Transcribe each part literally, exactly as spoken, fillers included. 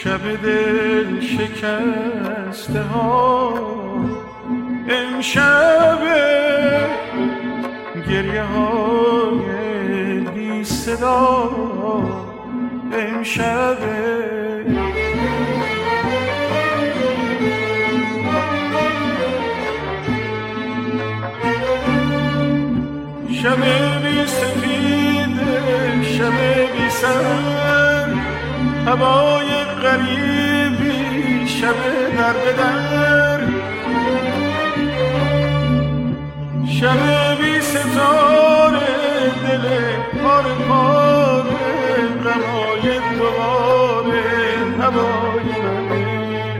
شب دل شکسته ها امشب گریه های بی صدا امشب شب بی سفید شب بی سر هوای غریبی شب در بدر شب بی ستاره دل پاره پاره غمای دوباره هوای منه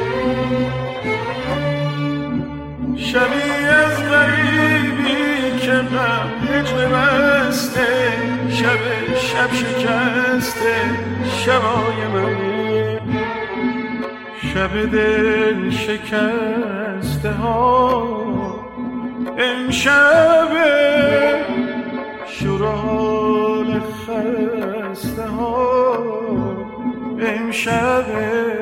شبی از غریبی که غم هجر بسته شب شب شکسته شبای منه شب دل شکسته ها امشب شورال خسته ها امشب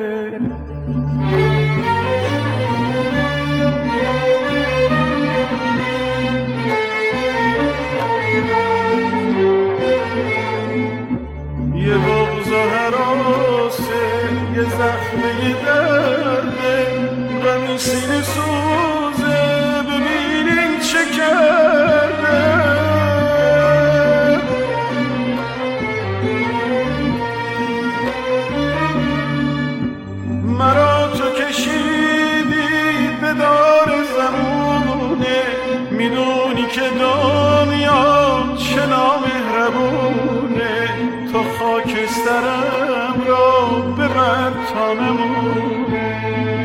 یه بغض و حراسه یه زخمه درده غمی سینه سوزه ببینین چه کرده مرا تو کشیدی به دار زمونه میدونی که دنیا چنا مهربونه تو خاکسترم را ببر تا نمونه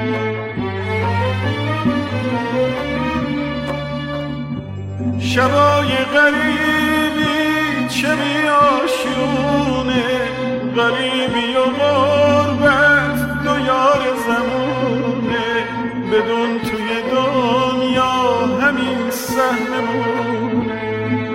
شبای غریبی چه بیاشونه غریبی و غربت دو یار زمونه بدون توی دنیا همین صحنمونه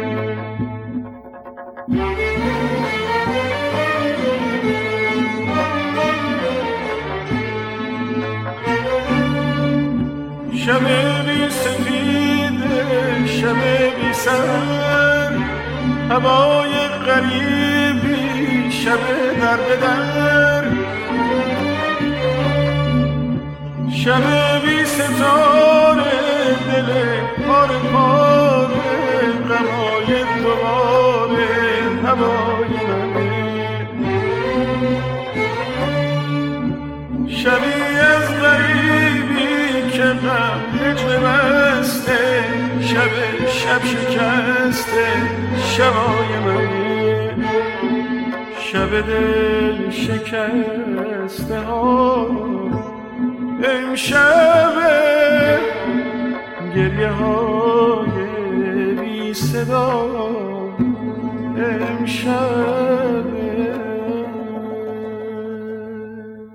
شب بی سفید شب بی سر هوای غریبی شب در بدر شب بی ستاره دل پاره پاره غمای دوباره هوای منه شبی از غریبی که غم هجر بسته شب شب شکسته شبای منه شب دل شکسته ها امشب گریه های بی صدا امشب